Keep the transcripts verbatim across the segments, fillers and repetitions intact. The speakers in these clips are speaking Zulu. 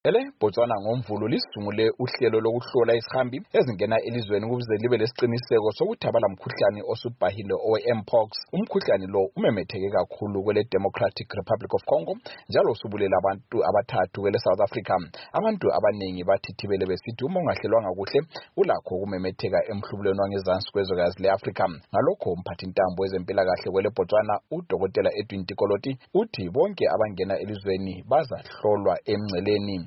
Ele Botswana ngomvulo lisungule uhlelo lokuhlola isihambi ezingena elizweni ukuze libe lesiqiniseko sokuthi abalamkhuhlane osubhahile owe-mpox. Umkhuhlane lo umemetheke kakhulu kwele Democratic Republic of Congo njalo usubulela abantu abathathu kwele South Africa. Abantu abanengi bathithibele besithi uma ungahlelwanga kuhle ulakho ukumemetheka emhlubulweni wangezansi kwezwekazi le-Africa. Ngalokho umphathi ntambo wezempilakahle kwele Botswana uDokotela Edwin Tikoloti uthi bonke abangena elizweni bazahlolwa emngceleni.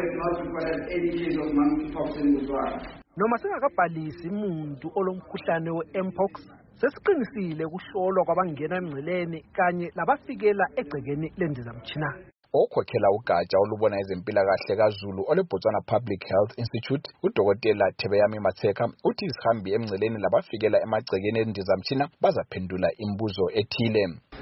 Noma singakabhalisi umuntu olomkhuhlane we-mpox, sesiqinisile ukuhlolwa kwabangena emngceleni kanye labafikela egcekeni lendizamtshina. Okhokhela ugatsha olubona ezempilakahle kaZulu ole Botswana Public Health Institute uDokotela Thebeyami Matseka uthi isihambi emngceleni labafikela emagcekeni endizamtshina bazaphendula imibuzo ethile.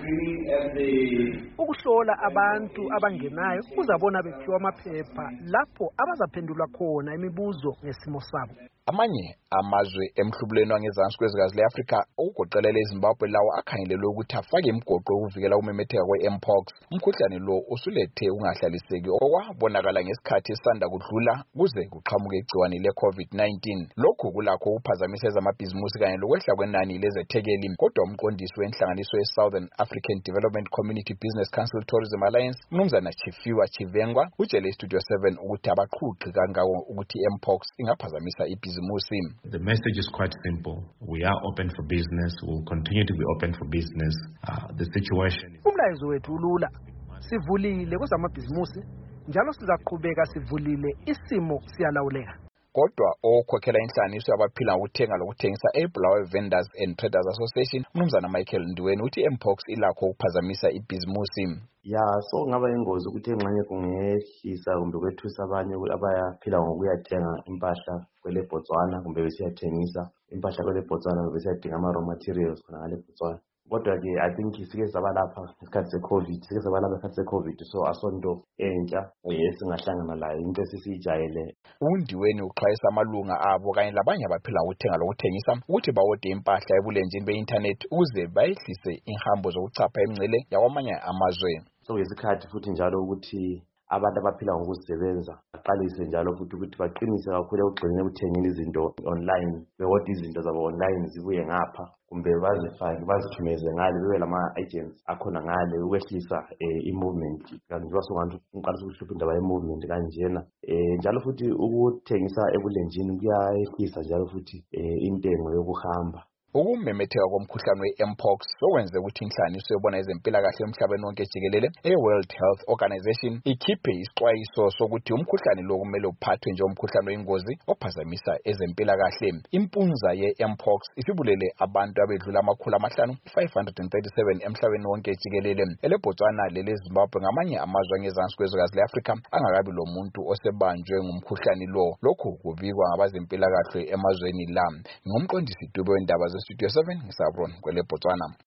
Ukuhlola abantu abangenayo kuzabona bephiwa amaphepha lapho abazaphendula khona imibuzo ngesimo sabo. Amanye amazwe emhlubulweni wangezansi kwezwekazi le-Africa okugoqela eZimbabwe lawo akhangelelwe ukuthi afake imigoqo yokuvikela ukumemetheka kwe-mpox. Umkhuhlane lo usulethe ungahlaliseki okwabonakala ngesikhathi esanda kudlula kuze kuqhamuke igciwane le-COVID nineteen. Lokhu kulakho ukuphazamisa ezamabhizimusi kanye lokwehla kwenani lezethekeli. Kodwa umqondisi wenhlanganiso ye-Southern African Development Community Business Council Tourism Alliance Mnumzana Chifiwa Chivengwa utshele iStudio seven ukuthi abaqhuqi kangako ukuthi i-mpox ingaphazamisa ibhizimusi. The message is quite simple. We are open for business. We will continue to be open for business. Uh, the situation. Umlayezo wethu ulula. Sivulile kwezamabhizimusi njalo sizaqhubeka sivulile, isimo siyalawuleka. Kodwa okhokhela inhlanganiso yabaphila ngokuthenga lokuthengisa eBulawayo Vendors and Traders Association Mnumzana Michael Ndiweni uthi i-mpox ilakho ukuphazamisa ibhizimusi. Ya so ngaba ingozi ukuthi engxenye kungehlisa kumbe kwethusa abanye abayaphila ngokuyathenga impahla kwele Botswana kumbe besiyathengisa impahla kwele Botswana besiyadinga ama raw materials khona ngale Botswana. Kodwa ke I think sike saba lapha ngesikhathi se-COVID sike saba lapha ngesikhathi se-COVID so asonto entsha esingahlangana layo into esisijayele. Undiweni uxwayisa amalunga abo kanye labanye abaphila ngokuthenga lokuthengisa ukuthi bawode impahla ebulenjini be-internet ukuze bayehlise inhambo zokuchapha emngcele yakwamanye amazwe. So ngesikhathi futhi njalo ukuthi abantu abaphila ngokuzisebenza baqalise njalo futhi ukuthi baqinise kakhulu ekugcineni ukuthengela izinto online, bekodwa izinto zabo online zibuye ngapha kumbe bazifake bazithumeze ngale bebe lama agents akhona ngale ukwehlisa i-movement kanti njengoba songathi uqalisa ukuhlupha indaba ye-movement kanjena njalo futhi ukuthengisa ebulenjini kuyayehlisa njalo futhi intengo yokuhamba. Ukumemetheka komkhuhlane we-mpox sokwenze ukuthi inhlanganiso yobona ezempilakahle emhlabeni wonke jikelele e-World Health Organization ikhiphe isixwayiso sokuthi umkhuhlane lo kumele uphathwe njengomkhuhlane oyingozi ophazamisa ezempilakahle. Impunza ye-mpox isibulele abantu abedlula amakhulu amahlanu five hundred thirty-seven emhlabeni wonke jikelele. Ele Botswana lele Zimbabwe ngamanye amazwe angezansi kwezwekazi le-Africa angakabi lo muntu osebanjwe ngumkhuhlane lo. Lokhu kubikwa ngabazempilakahle emazweni la. Ngumqondisi Dube wendaba Studio seven ngisabron kwele Botswana.